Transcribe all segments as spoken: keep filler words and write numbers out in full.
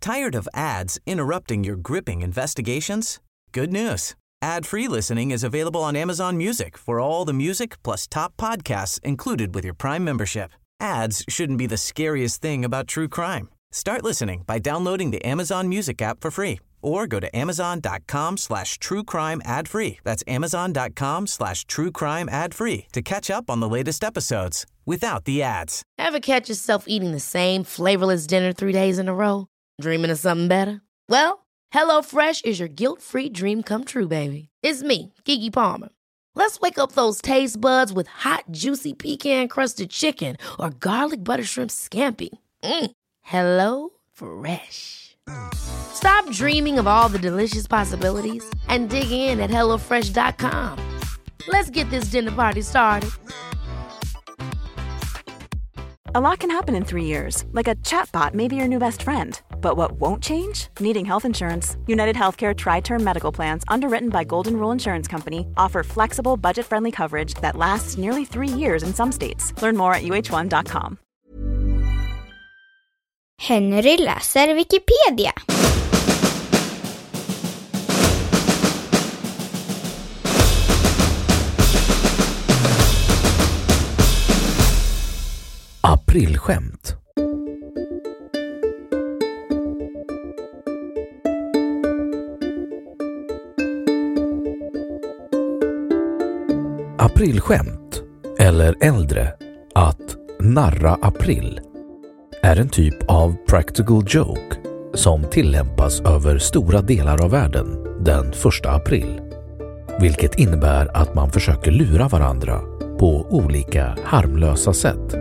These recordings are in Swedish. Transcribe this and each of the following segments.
Tired of ads interrupting your gripping investigations? Good news. Ad-free listening is available on Amazon Music for all the music plus top podcasts included with your Prime membership. Ads shouldn't be the scariest thing about true crime. Start listening by downloading the Amazon Music app for free or go to amazon.com slash true crime ad free. That's amazon.com slash true crime ad free to catch up on the latest episodes without the ads. Ever catch yourself eating the same flavorless dinner three days in a row? Dreaming of something better? Well, HelloFresh is your guilt-free dream come true, baby. It's me, Keke Palmer. Let's wake up those taste buds with hot, juicy pecan-crusted chicken or garlic butter shrimp scampi. Mm. Hello Fresh. Stop dreaming of all the delicious possibilities and dig in at hello fresh dot com. Let's get this dinner party started. A lot can happen in three years, like a chatbot may be your new best friend. But what won't change? Needing health insurance. United Healthcare Tri-Term Medical Plans, underwritten by Golden Rule Insurance Company, offer flexible, budget-friendly coverage that lasts nearly three years in some states. Learn more at u h one dot com. Henry läser Wikipedia. Aprilskämt. Aprilskämt, eller äldre, att narra april, är en typ av practical joke som tillämpas över stora delar av världen den första april, vilket innebär att man försöker lura varandra på olika harmlösa sätt.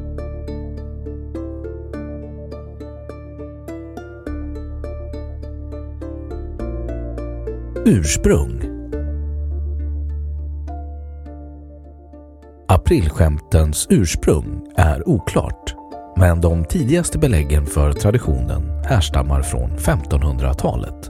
Ursprung. Aprilskämtens ursprung är oklart, men de tidigaste beläggen för traditionen härstammar från femtonhundratalet.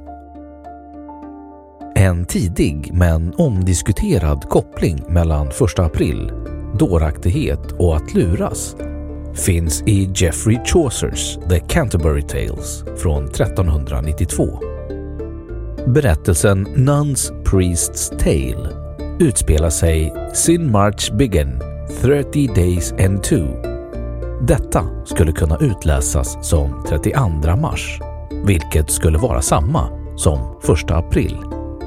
En tidig men omdiskuterad koppling mellan första april, dåraktighet och att luras finns i Geoffrey Chaucers The Canterbury Tales från trettonhundranittiotvå. Berättelsen Nun's Priest's Tale utspelar sig Sin March Begin, thirty days and two. Detta skulle kunna utläsas som trettioandra mars, vilket skulle vara samma som första april.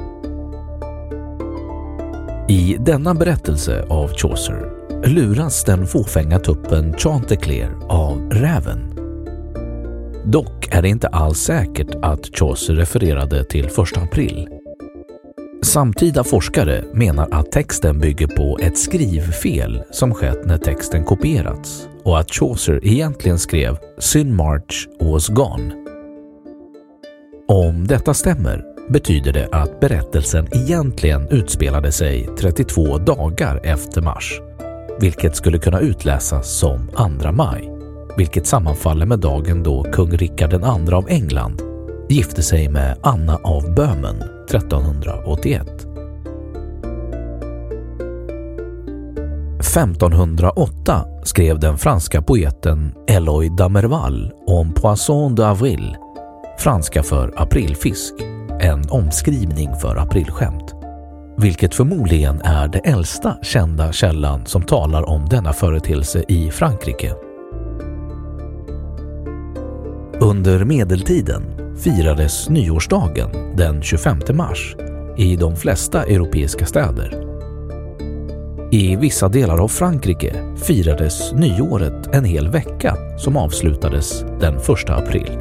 I denna berättelse av Chaucer luras den fåfänga tuppen Chanticleer av räven. Dock är det inte alls säkert att Chaucer refererade till första april. Samtida forskare menar att texten bygger på ett skrivfel som skett när texten kopierats och att Chaucer egentligen skrev Sin March was gone. Om detta stämmer betyder det att berättelsen egentligen utspelade sig trettiotvå dagar efter mars, vilket skulle kunna utläsas som andra maj, vilket sammanfaller med dagen då kung Richard den andra av England gifte sig med Anna av Böhmen trettonhundraåttioett. femtonhundraåtta skrev den franska poeten Eloy Damerval om Poisson d'avril, franska för aprilfisk, en omskrivning för aprilskämt, vilket förmodligen är det äldsta kända källan som talar om denna företeelse i Frankrike. Under medeltiden firades nyårsdagen den tjugofemte mars i de flesta europeiska städer. I vissa delar av Frankrike firades nyåret en hel vecka som avslutades den första april.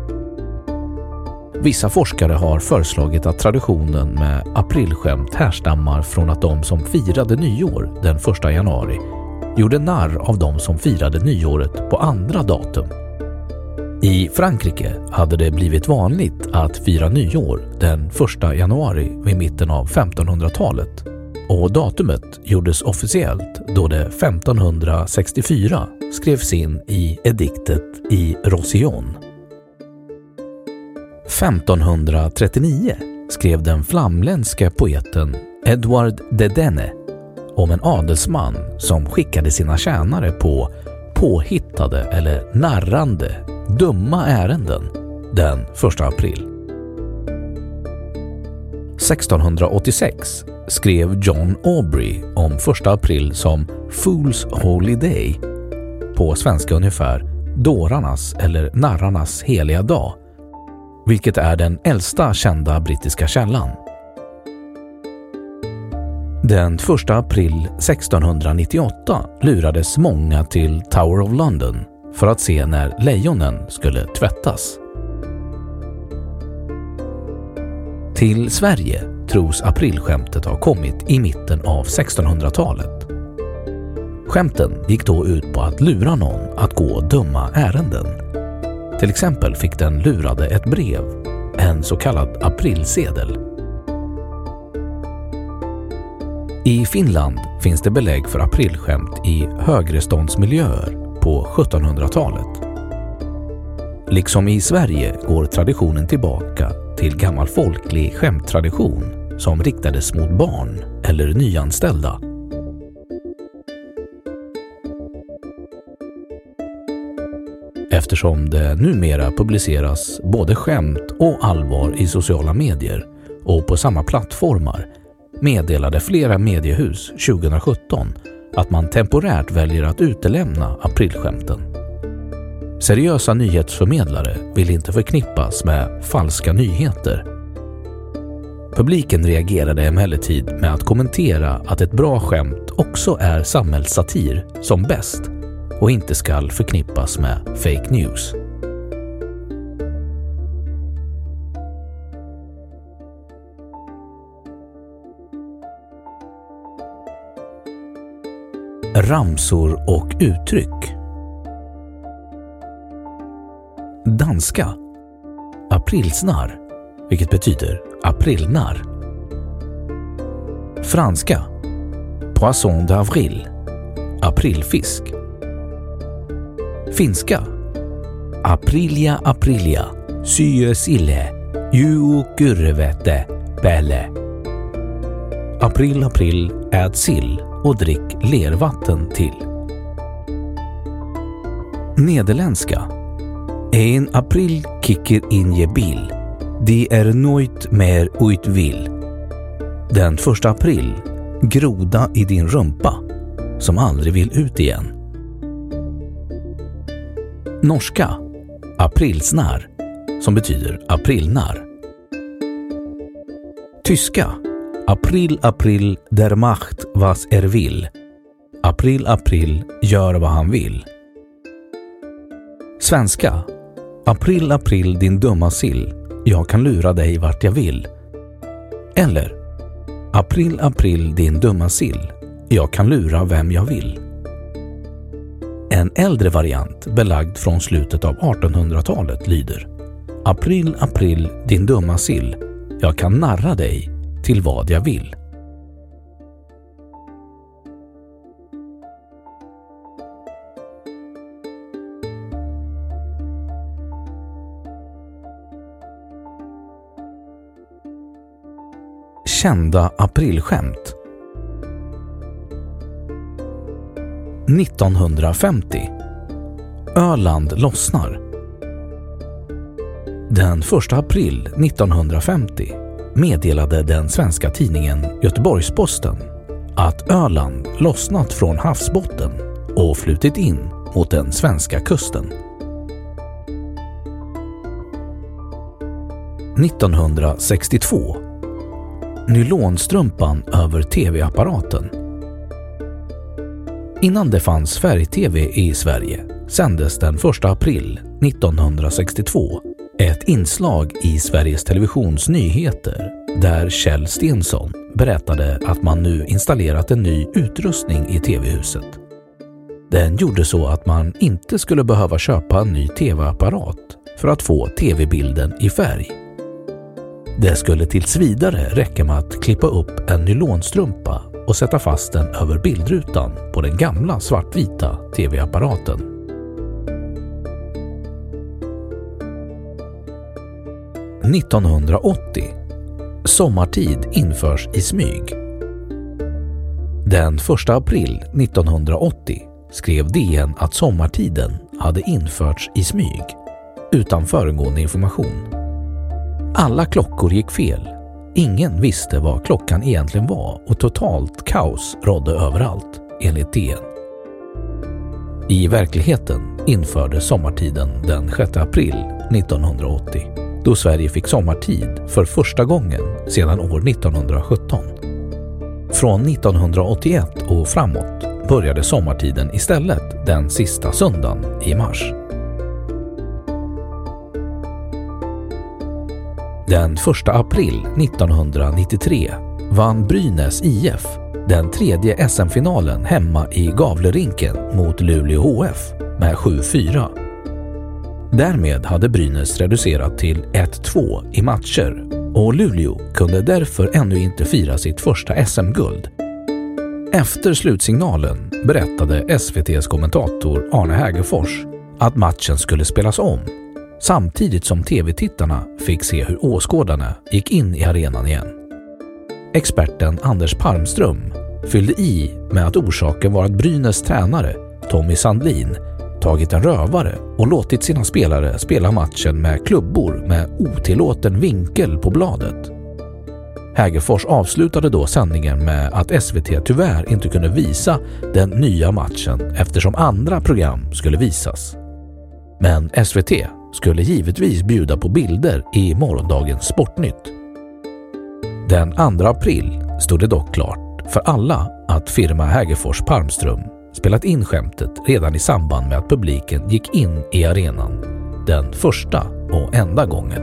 Vissa forskare har föreslagit att traditionen med aprilskämt härstammar från att de som firade nyår den första januari gjorde narr av de som firade nyåret på andra datum. I Frankrike hade det blivit vanligt att fira nyår den första januari vid mitten av femtonhundratalet, och datumet gjordes officiellt då det femtonhundrasextiofyra skrevs in i ediktet i Roussillon. femtonhundratrettionio skrev den flamländska poeten Edward de Dene om en adelsman som skickade sina tjänare på påhittade eller narrande dumma ärenden den första april. sextonhundraåttiosex skrev John Aubrey om första april som Fool's Holy Day, på svenska ungefär dårarnas eller narrarnas heliga dag, vilket är den äldsta kända brittiska källan. Den första april sextonhundranittioåtta lurades många till Tower of London för att se när lejonen skulle tvättas. Till Sverige tros aprilskämtet ha kommit i mitten av sextonhundratalet. Skämten gick då ut på att lura någon att gå dumma ärenden. Till exempel fick den lurade ett brev, en så kallad aprilsedel. I Finland finns det belägg för aprilskämt i högreståndsmiljöer på sjuttonhundratalet. Liksom i Sverige går traditionen tillbaka till gammal folklig skämttradition som riktades mot barn eller nyanställda. Eftersom det numera publiceras både skämt och allvar i sociala medier och på samma plattformar, meddelade flera mediehus tjugohundrasjutton att man temporärt väljer att utelämna aprilskämten. Seriösa nyhetsförmedlare vill inte förknippas med falska nyheter. Publiken reagerade emellertid med att kommentera att ett bra skämt också är samhällssatir som bäst och inte skall förknippas med fake news. Ramsor och uttryck. Danska: aprilsnar, vilket betyder aprilnar. Franska: poisson d'avril, aprilfisk. Finska: aprilia aprilia, syösille, juukurvete, pelle. April april, ät sill och drick lervatten till. Nederländska: en april kicker in je bil, de är nöjt mer uitvill. Den första april, groda i din rumpa som aldrig vill ut igen. Norska: aprilsnar, som betyder aprilnar. Tyska: april april der macht was er vill. April april gör vad han vill. Svenska: april april din dumma sill, jag kan lura dig vart jag vill. Eller april april din dumma sill, jag kan lura vem jag vill. En äldre variant belagd från slutet av artonhundratalet lyder: april april din dumma sill, jag kan narra dig till vad jag vill. Kända aprilskämt. nittonhundrafemtio. Öland lossnar. Den första april nittonhundrafemtio meddelade den svenska tidningen Göteborgs-Posten att Öland lossnat från havsbotten och flutit in mot den svenska kusten. nittonhundrasextiotvå. Nylonstrumpan över tv-apparaten. Innan det fanns färg-tv i Sverige sändes den första april nittonhundrasextiotvå ett inslag i Sveriges Televisions nyheter där Kjell Stensson berättade att man nu installerat en ny utrustning i tv-huset. Den gjorde så att man inte skulle behöva köpa en ny tv-apparat för att få tv-bilden i färg. Det skulle tills vidare räcka med att klippa upp en nylonstrumpa och sätta fast den över bildrutan på den gamla svartvita tv-apparaten. nittonhundraåttio. Sommartid införs i smyg. Den första april nittonhundraåttio skrev D N att sommartiden hade införts i smyg. utan föregående information. Alla klockor gick fel. Ingen visste vad klockan egentligen var och totalt kaos rådde överallt, enligt D N. I verkligheten infördes sommartiden den sjätte april nittonhundraåttio, då Sverige fick sommartid för första gången sedan år nittonhundrasjutton. Från nittonhundraåttioett och framåt började sommartiden istället den sista söndagen i mars. Den första april nittonhundranittiotre vann Brynäs I F den tredje S M-finalen hemma i Gavlerinken mot Luleå H F med sju fyra. Därmed hade Brynäs reducerat till ett två i matcher och Luleå kunde därför ännu inte fira sitt första S M-guld. Efter slutsignalen berättade S V T:s kommentator Arne Hägerfors att matchen skulle spelas om, samtidigt som tv-tittarna fick se hur åskådarna gick in i arenan igen. Experten Anders Palmström fyllde i med att orsaken var att Brynäs tränare Tommy Sandlin tagit en rövare och låtit sina spelare spela matchen med klubbor med otillåten vinkel på bladet. Hägerfors avslutade då sändningen med att S V T tyvärr inte kunde visa den nya matchen eftersom andra program skulle visas. Men S V T skulle givetvis bjuda på bilder i morgondagens Sportnytt. Den andra april stod det dock klart för alla att firma Hägerfors Palmström spelat in skämtet redan i samband med att publiken gick in i arenan den första och enda gången.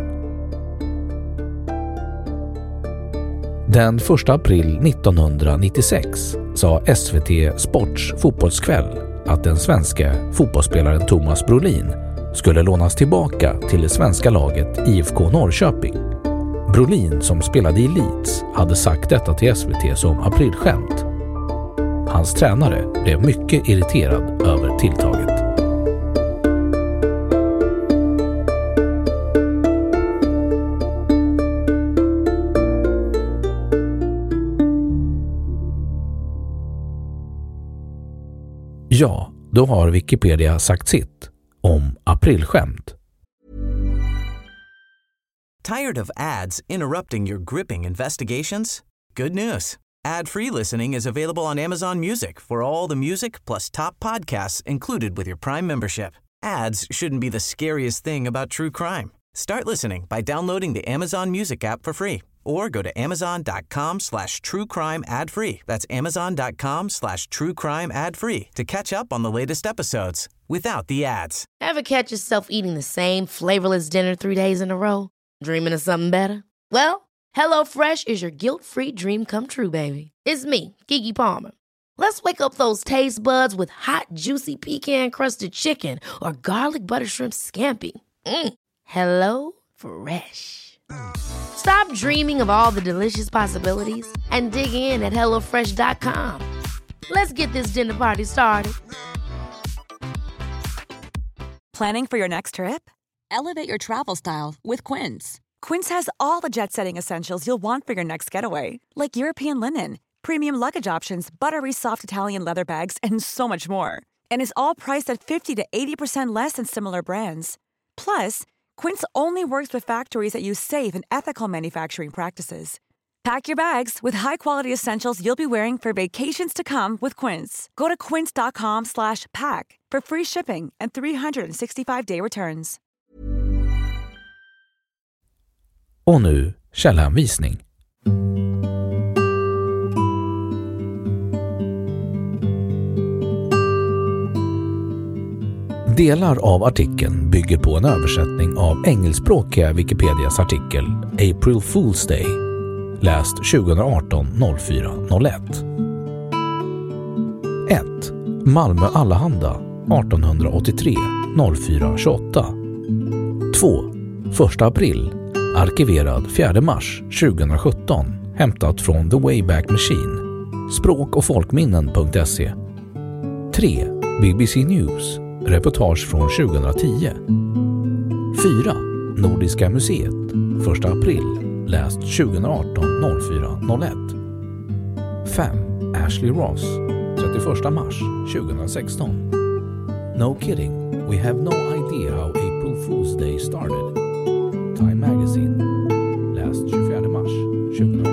Den första april nittonhundranittiosex sa S V T Sports fotbollskväll att den svenska fotbollsspelaren Thomas Brolin skulle lånas tillbaka till det svenska laget I F K Norrköping. Brolin, som spelade i Leeds, hade sagt detta till S V T som aprilskämt. Hans tränare blev mycket irriterad över tilltaget. Ja, då har Wikipedia sagt sitt om aprilskämt. Tired of ads interrupting your gripping investigations? Good news. Ad-free listening is available on Amazon Music for all the music plus top podcasts included with your Prime membership. Ads shouldn't be the scariest thing about true crime. Start listening by downloading the Amazon Music app for free or go to amazon.com slash true crime ad free. That's amazon.com slash true crime ad free to catch up on the latest episodes without the ads. Ever catch yourself eating the same flavorless dinner three days in a row? Dreaming of something better? Well, HelloFresh is your guilt-free dream come true, baby. It's me, Keke Palmer. Let's wake up those taste buds with hot, juicy pecan-crusted chicken or garlic butter shrimp scampi. Mm. Hello Fresh. Stop dreaming of all the delicious possibilities and dig in at hello fresh dot com. Let's get this dinner party started. Planning for your next trip? Elevate your travel style with Quince. Quince has all the jet-setting essentials you'll want for your next getaway, like European linen, premium luggage options, buttery soft Italian leather bags, and so much more. And is all priced at fifty to eighty percent less than similar brands. Plus, Quince only works with factories that use safe and ethical manufacturing practices. Pack your bags with high-quality essentials you'll be wearing for vacations to come with Quince. Go to quince.com slash pack for free shipping and three sixty-five day returns. Och nu källhänvisning. Delar av artikeln bygger på en översättning av engelskspråkiga Wikipedias artikel April Fool's Day, läst tjugoarton fyra noll ett. ett. Malmö Allehanda artonhundraåttiotre fyra tjugoåtta. två. första april. Arkiverad fjärde mars tjugosjutton. Hämtat från The Wayback Machine. Språk- och folkminnen punkt se. tre. B B C News. Reportage från tjugohundratio. fyra. Nordiska museet. första april. Läst tjugoarton fyra noll ett. fem. Ashley Ross. trettioförsta mars tjugosexton. No kidding. We have no idea how April Fool's Day started. Time Magazine, läst tjugofjärde mars tjugohundraarton.